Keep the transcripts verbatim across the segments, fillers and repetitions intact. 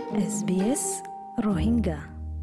S B S Rohingya.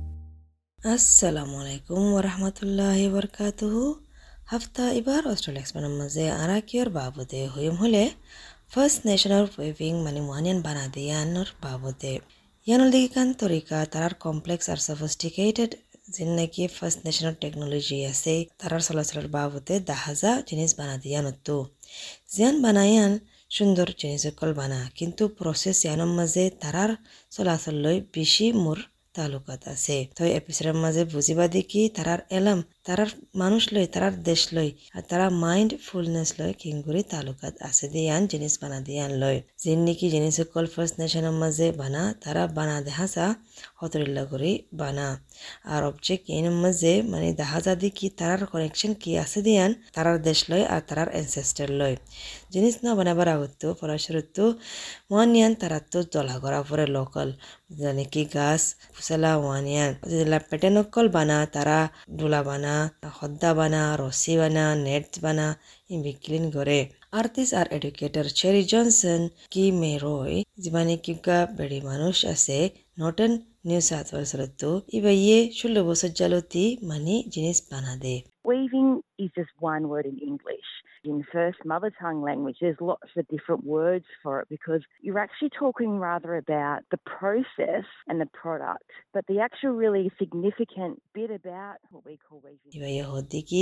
আসসালামু আলাইকুম ওরহমতুল্লাহি বরকাতুহু। হাফতা এবার অস্ট্রেলিয়া এক্সপ্যানের মাঝে আরাকিয়র বাবদে হইম হলে ফার্স্ট নেশনাল ওয়েভিং মানে ওয়ানিয়ান বানা দিয়ানোর বাবদে ইয়ানোর দিকে কান তরিকা তারার কমপ্লেক্স আর সফিস্টিকেটেড যেন নাকি ফার্স্ট নেশনাল টেকনোলজি আছে তারার চলাচলের বাবদে দাহাজা জিনিস বানা দিয়ানতো জিয়ান বানায়ান সুন্দর জিনিস সকল বানা কিন্তু প্রসেস ইয়ানোর মাঝে তারার চলাচল লই বেশি মোর তালুকাত আছে তো এপিসোডের মাঝে বুঝিবা দেখি তারার এলাম তারার মানুষ লই তারার দেশ লই আর তারা মাইন্ড ফুলনেস লই কিংগুরি তালুকাত আছে দিয়ান জিনিস বানা দিয়ান লই যিন নাকি জিনিস সকল ফার্স্ট নেশনের মাঝে বানা তারা বানা দেখাসা হতরিল্লা করি বানা আর অবজেক্ট এর মাঝে মানে দেখাজা দেখি তারার কানেকশন কি আছে দিয়ান তারার দেশ লই আর তারার এনসেস্টার লই জিনিস না বানাবার আগতো ফরাসরতো ওয়ানিয়ান তারা তো দলা করা পরে লোকাল জানে কি গাছ ফুসলা ওয়ানিয়ান যেলা পেটেনকল বানা তারা ডোলা বানা হদ্দা বানা রসি বানা নেট বানা ই বিক্লিন করে আর্টিস্ট আর এডুকেটর চেরি জনসন কি মেরোই জীবানি কিগা বেড়ি মানুষ আছে নটন নিউ সাউথ ওয়েলসরতো ইবা ইয়ে ষোলো বছর জালতি মানে জিনিস বানা দে Weaving is just one word in English. In first mother tongue language, there's lots of different words for it because you're actually talking rather about the process and the product. But the actual really significant bit about what we call weaving. ইবা ইয়ে হদি কি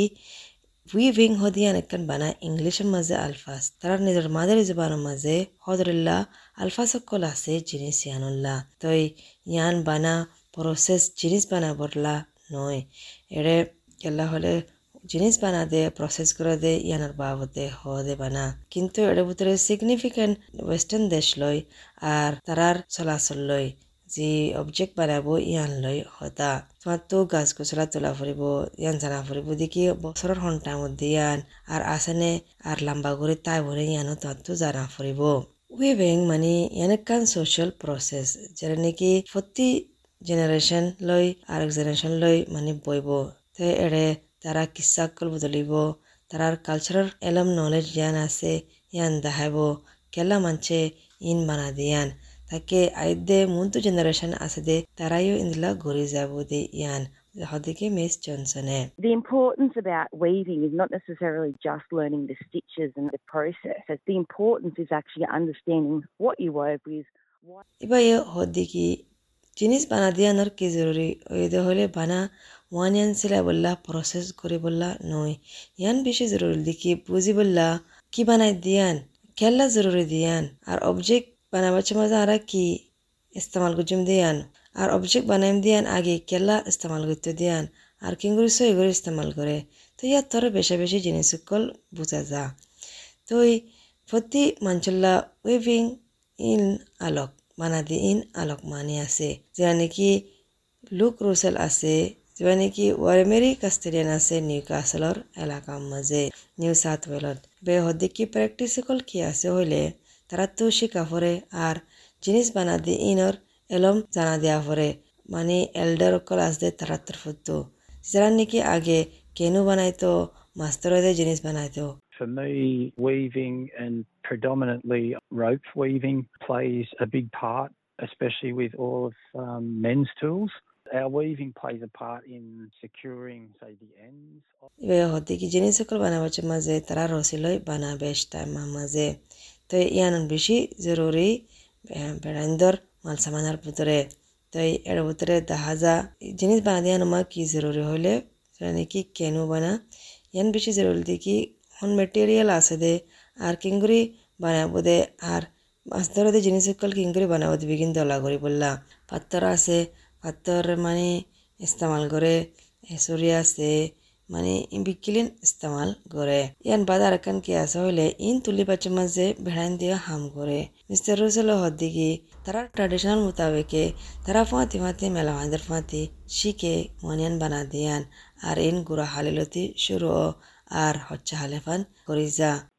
weaving হদিয়ান একখান বানা ইংলিশের মাঝে alphas তারা নিজের মাদারি জবানের মাঝে হদরিল্লা আলফাস সকল আছে জিনিস ইয়ানুল্লাহ তই ইয়ান বানা প্রসেস জিনিস বানা বরলা নয় এড়ে কেলা হলে জিনিস বানা দে প্রসেস করে দে ইয়ানোর বাবদে হদে বানা কিন্তু এর ভিতরে সিগনিফিক্যান্ট ওয়েস্টার্ন দেশ লই আর তারার চলাচল লই যে অবজেক্ট বানাবো ইয়ান লই হতা তোমার তো গাছ গোছলা তোলা ফুরিব ইয়ান জানা ফুরিব দেখি বছরের ঘন্টার মধ্যে ইয়ান আর আসানে আর লম্বা করে তাই ভরে ইয়ানো তোমার তো জানা ফুরিব উইভিং মানে ইয়ান একখান সোশ্যাল প্রসেস যেটা নাকি প্রতি জেনারেশন লই আর এক জেনারেশন লই মানে বইব তো এড়ে তারা কিসাকল বদলিব তারার কালচারাল এলম নলেজ জ্ঞান আছে ইয়ান দেখাইব কেলা মানছে ইন বানা দিয়ান তাকে আইদে মুন্তু জেনারেশন আছে দে তারাইও ইন্দলা ঘুরে যাব দে ইয়ান হদিকে মিস জনসনে The importance about weaving is not necessarily just learning the stitches and the process. The importance is actually understanding what you wove with. What... ইবা ইয়ে হদিকি জিনিস বানা দিয়ানোর কি জরুরি ওইদে হলে বানা ওয়ানিয়ান সিলাই বললা প্রসেস করে বললা নয় ইয়ান বেশি জরুরি দেখি বুঝি বললা কি বানাই দিয়ান খেলা জরুরি দিয়ান আর অবজেক্ট বানাবার মাঝে আর কি ইস্তেমাল করছুম দিয়ান আর অবজেক্ট বানাইম দিয়ান আগে কেলা ইস্তেমাল করতে দিয়ান আর কিংগুরি সই করে ইস্তেমাল করে তো ইয়ার তোর বেশি বেশি জিনিস সকল বুঝা যা তো প্রতি মাঞ্চল্লা উইভিং ইন আলোক বানা দি ইন আলোক মানে আছে যেটা নাকি লুক রুসেল আছে যেটা নাকি ওয়ারমেরি কাস্টেরিয়ান আছে নিউ কাসলর এলাকার মাঝে নিউ সাউথ ওয়েলত বে হদিকি প্র্যাকটিস সকল কি আছে হইলে তারা তো শিকা পরে আর জিনিস বানা দি ইনর এলম জানা দেওয়া পরে মানে এল্ডার অকল আসতে তারা তরফতো যারা নাকি আগে কেনু বানাইতো মাস্টারদের জিনিস বানাইতো For me, weaving and predominantly rope weaving plays a big part, especially with all of um, men's tools. Our weaving plays a part in securing, say, the ends. ইবে হতে কি জিনিস সকল বানাবার মাঝে তারা রসিলই বানা বেশ টাইম মাঝে তো ইয়ান বেশি জরুরি বেড়াইন্দর মাল সামানার ভিতরে তো এর ভিতরে দেখা যা জিনিস বানা দিয়া নমা কি জরুরি হলে সেটা নাকি কেন বানা ইয়ান বেশি জরুরি দেখি হন মেটেরিয়াল আছে দে আর কিংগুরি বানাবো দে আর মাছ ধরে দে জিনিস সকল কিংগুরি বানাবো দিবি কিন্তু দলা করি বললা পাত্তর আছে পাত্তর মানে ইস্তেমাল করে হেসুরি আছে মানে বিকিলিন ইস্তেমাল করে ইয়ান বাজার একান কি আছে হইলে ইন তুলি পাচ্ছে মাঝে ভেড়াইন দিয়ে হাম করে মিস্টার রুসেল হদ্দিকি তারা ট্র্যাডিশনাল মোতাবেকে তারা ফাঁতি ফাঁতি মেলা মাদের ফাঁতি শিখে মনিয়ান বানা দিয়ান আর ইন গুড়া হালিলতি শুরু আর হচ্ছে হালেফান করি যা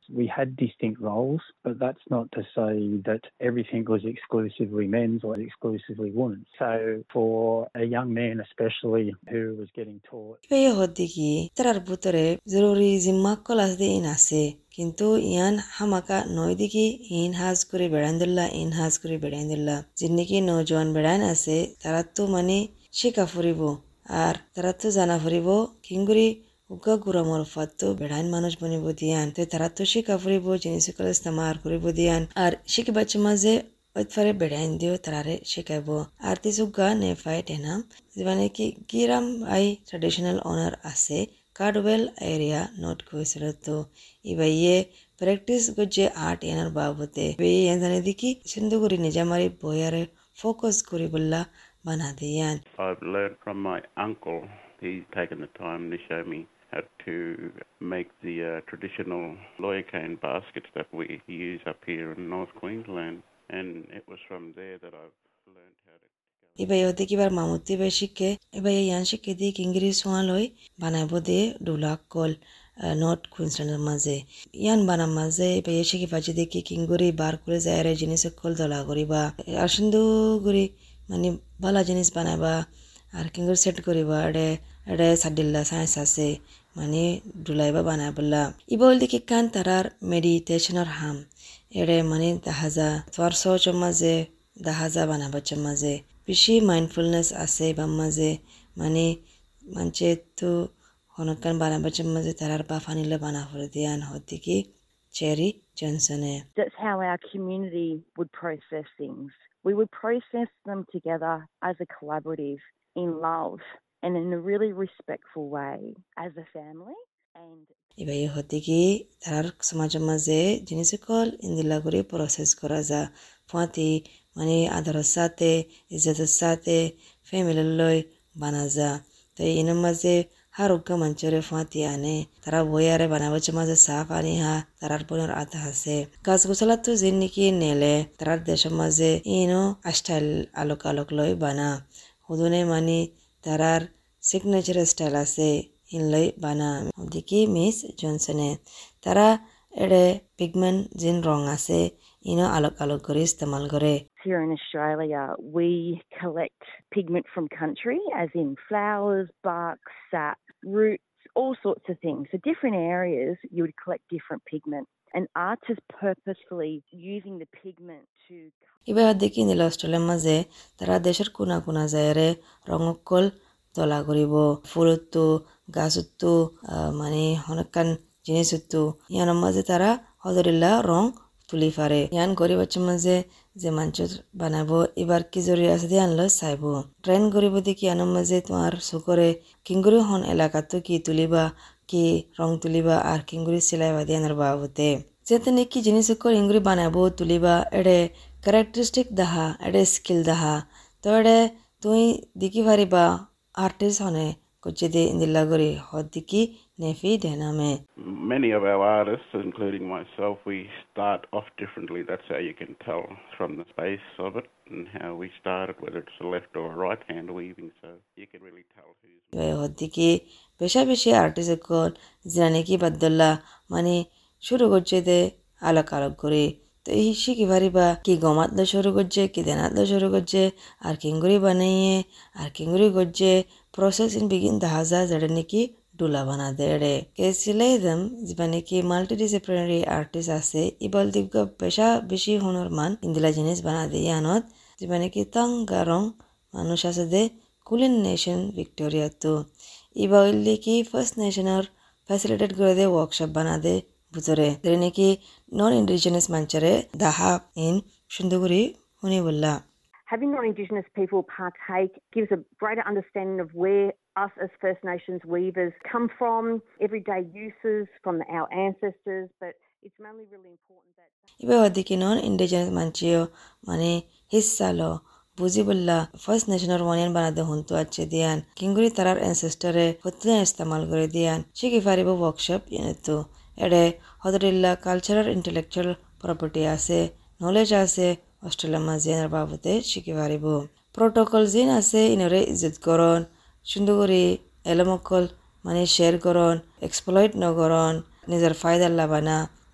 We had distinct roles, but that's not to say that everything was exclusively men's or exclusively women's. So for a young man especially who was getting taught ইবাইয়ে হদ্দি কি তারার ভিতরে জরুরি জিম্মা কলাস দিয়ে ইন আছে কিন্তু ইয়ান হামাকা নয় দিকে ইন হাজ করে বেড়াইন্দুল্লা ইন হাজ করে বেড়াইন্দুল্লা যিন্নিকি নৌজওয়ান বেড়াইন আছে তারা তো মানে শিকা ফুরিব আর তারা তো জানা ফুরিব কিংগুরি উগা গুড়া মরফাত তো বেড়াইন মানুষ বনিব দিয়ান তো তারা তো শিকা ফুরিব জিনিসকল ইস্তেমাল করিব দিয়ান আর শিকি বাচ্চা মাঝে ওইতফারে বেড়াইন দিও তারারে শিকাইব আর তিসুগা নেফাই টেনাম মানে কি গিরাম আই ট্রেডিশনাল অনার আছে কার্ডওয়েল এরিয়া নোট কইছিল তো ইবাইয়ে প্র্যাকটিস গজে আর্ট এনার বাবতে বেয়ে এনে দেখি সিন্ধুগুড়ি নিজামারি বয়ারে ফোকাস করি বললা বানা দিয়ান I've learned from my uncle. He's taken the time to show me how to make the uh, traditional lawyer cane baskets that we use up here in North Queensland. And it was from there that I've learned how to ইবাই হতে কিবার মামুতি বে শিখে ইবাই ইয়ান শিখে দিয়ে কিংগিরি সোয়া লই বানাইব দিয়ে ডুলাক call north কুইন্সল্যান্ডের মাঝে ইয়ান বানার মাঝে ইবাই শিখে পাচ্ছি দেখি কিংগুরি বার করে যায় রে জিনিস কল দলা করিবা আর সিন্ধু গুড়ি মানে ভালো জিনিস বানাইবা আর কিংগুরি সেট করিবা এডে এডে সাডিল্লা সায়েন্স আছে মানে ডুলাইবা বানাইবলা ইবা হল দেখি কান তারার মেডিটেশনের হাম এডে মানে দাহাজা তোর সচর মাঝে দাহাজা বানাবার মাঝে বেশি মাইন্ডফুলনেস আছে বা মাঝে মানে মানছে তো হনকান বানাবার মাঝে তারার বা ফানিলে বানা করে দিয়ান হতে কি চেরি জনসনে That's how our community would process things. We would process them together as a collaborative in love and in a really respectful way as a family. And ইবাই হতে কি তারার সমাজের মাঝে জিনিস কল ইন্দিলা করে প্রসেস করা যা ফাঁতি মানে আদরের সাথে ইজ্জতের সাথে ফ্যামিলির লই বানা যা তো ইনের মাঝে হারুকা মঞ্চরে ফাঁতি আনে তারা বইয়ারে বানাবার মাঝে সাফ আনি হা তারার বোনের আধা আছে গাছ গোছালা তো যে নাকি নেলে তারার দেশের মাঝে ইনো স্টাইল আলোক আলোক লই বানা হুদুনে মানে তারার সিগনেচার স্টাইল আছে ইনলাই বানা ওদিকে মিস জনসনে তারা এডে পিগমেন্ট জিন রং আছে ইনো আলোক আলোক করে ইস্তেমাল করে here in Australia, we collect pigment from country, as in flowers, bark, sap, roots, all sorts of things. So different areas, you would collect different pigment. And artists purposefully using the pigment to... এবার দেখি নিল অস্ট্রেলিয়ার মাঝে তারা দেশের কোনা কোনা জায়গায় রঙকল তোলা করিব ফুলতো গাছতো মানে অনেকখান জিনিসতো ইয়ানোর মাঝে তারা হদরিল্লা রং তুলি ফারে ইয়ান গরিব বাচ্চার মাঝে যে মাঞ্চ বানাবো এবার কি জরুরি আছে দিয়ে আনলো চাইব ট্রেন করিব দেখি ইয়ানোর মাঝে তোমার চকুরে কিংগুরি হন এলাকাতো কি তুলিবা কি রং তুলিবা আর কিংগুরি সিলাইবা দিয়ে আনার বাবতে যেতে নাকি জিনিস ইংগুরি বানাবো তুলিবা এডে ক্যারেক্টারিস্টিক দাহা এডে স্কিল দাহা তো এডে তুই দেখি পারিবা আর্টিস্ট হনে কুচে দিয়ে ইন্দিল্লা গরি হদ দেখি নেফি দেনামে Many of our artists, including myself, we start off differently. That's how you can tell from the space of it and how we started, whether it's a left or a right hand weaving. So you can really tell who's... হদ দেখি বেশা বেশি artist call জানে কি বাদ্দল্লা মানে শুরু করছে দে আলোক আলোক করে তো এই শিখি পারিবা কি গমাতলো শুরু করছে কি দেনাতলো শুরু করছে আর কিঙ্গুরি বানাইয়ে আর কিঙ্গুরি করছে প্রসেস ইন বিগিন দাহাজা যেটা নাকি ডুলা বানা দেড়ে কে সিলাই দেম মানে কি মাল্টিডিসিপ্লিনারি আর্টিস্ট আছে ইবল দিগ পেশা বেশি হুনর মান ইন্দিলা জিনিস বানা দিয়ে আনত মানে কি তাঙ্গা রং মানুষ আছে দে কুলিন নেশন ভিক্টোরিয়া তো ইবল কি ফার্স্ট নেশনের ফ্যাসিলিটেট করে দে ওয়ার্কশপ বানা দে ভিতরে যেটা নাকি নন ইন্ডিজিনাস মাঞ্চারে দাহা ইন সুন্দরগুড়ি হুনি বললা Having non-Indigenous people partake gives a greater understanding of where us as First Nations weavers come from, everyday uses from our ancestors, but it's mainly really important that... ইবে ওদিকে নন indigenous মাঞ্চিও মানে হিস্সা লো বুঝি বললা first নেশনের ওয়ানিয়ান বানাতে হন্তু আছে দিয়ান কিঙ্গুরি তারার অ্যানসেস্টারে হতে ইস্তেমাল করে দিয়ান শিখি পারিব ওয়ার্কশপ এনেতো এডে হদরিল্লা কালচারাল ইন্টেলেকচুয়াল প্রপার্টি আছে নলেজ আছে অস্ট্রেলিয়ার মাঝে এনার বাবদে শিখি পারিব প্রোটোকল জিন আছে ইনরে ইজ্জত করন সুন্দর করে এলমকল মানে শেয়ার করন এক্সপ্লয়েট নকরন নিজের ফায়দার লাভানা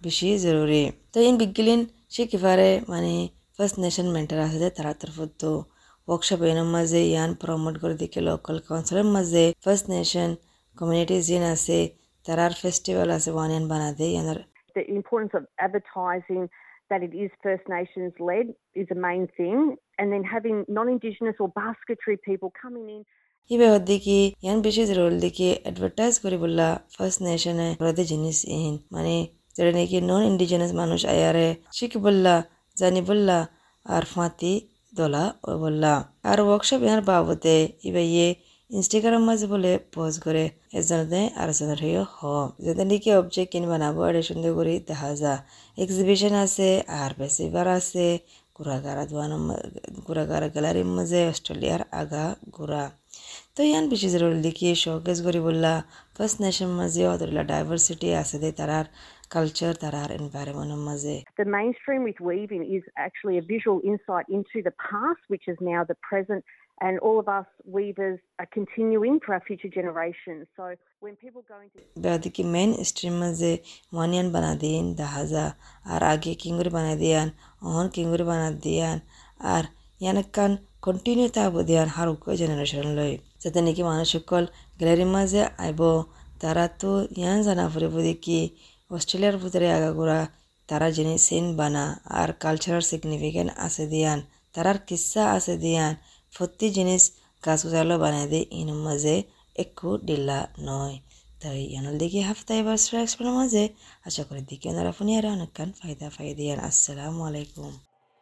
বেশি জরুরি তো ইন বিগলিন সে কিফারে মানে ফার্স্ট নেশন মেন্টার আছে তারা তরফতো ওয়ার্কশপ এর মাঝে ইয়ান প্রমোট করে দিকে লোকাল কাউন্সিলের মাঝে ফার্স্ট নেশন কমিউনিটিজ জিন আছে তারার ফেস্টিভ্যাল আছে ওয়ানিয়ান বানাদে ইয়ানার The importance of advertising that it is First Nations led is a main thing, and then having non-Indigenous or basketry people coming in. ইবে হদ্দিকি ইয়ান বেশি জরুরি দিকে অ্যাডভার্টাইজ করে বললা ফার্স্ট নেশনে প্রতি জিনিস ইন মানে যেটা নাকি নন ইন্ডিজিনাস মানুষ আয়ারে শিখ বললা জানি বললা আর ফাঁতি দোলা ও বললা আর ওয়ার্কশপ ইয়ার বাবদে ইবে ইয়ে ইনস্টাগ্রাম মাঝে বলে পোস্ট করে এজনে আর জনের হয়ে হ যেটা নাকি অবজেক্ট কিন বানাবো আর সুন্দর করে দেখা যা এক্সিবিশন আছে আর ফেস্টিভ্যাল আছে ঘোরাঘারা দোয়ানো ঘোরাঘারা গ্যালারির মাঝে অস্ট্রেলিয়ার আগা ঘোরা তো ইয়ান বেশি জরুরি দেখি শোকেস করি বললা ফার্স্ট নেশন মাঝে অতলা ডাইভার্সিটি আছে দে তারার কালচার তারার এনভায়রনমেন্টের মাঝে The mainstream with weaving is actually a visual insight into the past, which is now the present, and all of us weavers are continuing for our future generations. So when people go into বেদিকে mainstream মাঝে ওয়ানিয়ান বানা দিন দাহাজা আর আগে কিঙ্গুরি বানা দিয়ান অহন কিঙ্গুরি বানা দিয়ান আর ইয়ানকান continue থাকবো দিয়ান হার উক generation লই যাতে নাকি মানুষ সকল গ্যালারির মাঝে আইব তারা তো ইয়ান জানা ফুরিব দেখি অস্ট্রেলিয়ার ভিতরে আগাগোড়া তারা জিনিস সেন বানা আর কালচারাল সিগনিফিকেন্ট আছে দিয়ান তারার কিসা আছে দিয়ান প্রতি জিনিস গাছ গুজালো বানাই দে ইন মাঝে একটু ডিল্লা নয় তাই ইয়ানল দেখি হাফতা এবার এক্সপ্লেনের মাঝে আশা করি দেখি ওনারা ফোনে আর অনেকক্ষণ ফায়দা ফায়দিয়ান আসসালামু আলাইকুম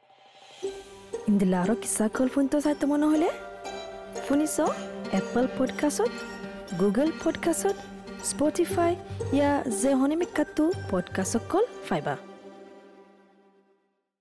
ইন্দিলারো কিসা কল ফোন তো চাইতে মনে হলে শুনিছ এপল পডকাষ্টত গুগল পডকাষ্টত স্পটিফাই ইয়া যে হনিমিকাতো পডকাষ্ট কল ফাইবা